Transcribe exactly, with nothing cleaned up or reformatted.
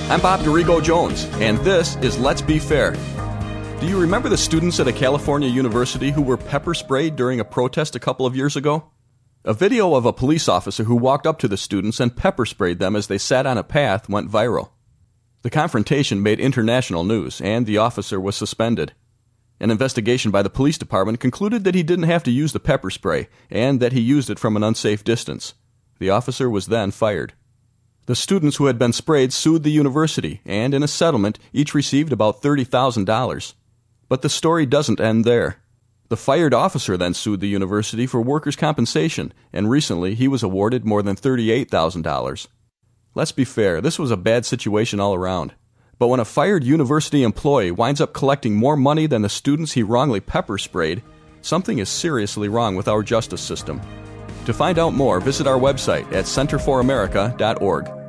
I'm Bob Dorigo Jones, and this is Let's Be Fair. Do you remember the students at a California university who were pepper sprayed during a protest a couple of years ago? A video of a police officer who walked up to the students and pepper sprayed them as they sat on a path went viral. The confrontation made international news, and the officer was suspended. An investigation by the police department concluded that he didn't have to use the pepper spray, and that he used it from an unsafe distance. The officer was then fired. The students who had been sprayed sued the university, and in a settlement, each received about thirty thousand dollars. But the story doesn't end there. The fired officer then sued the university for workers' compensation, and recently he was awarded more than thirty-eight thousand dollars. Let's be fair, this was a bad situation all around. But when a fired university employee winds up collecting more money than the students he wrongly pepper sprayed, something is seriously wrong with our justice system. To find out more, visit our website at center for america dot org.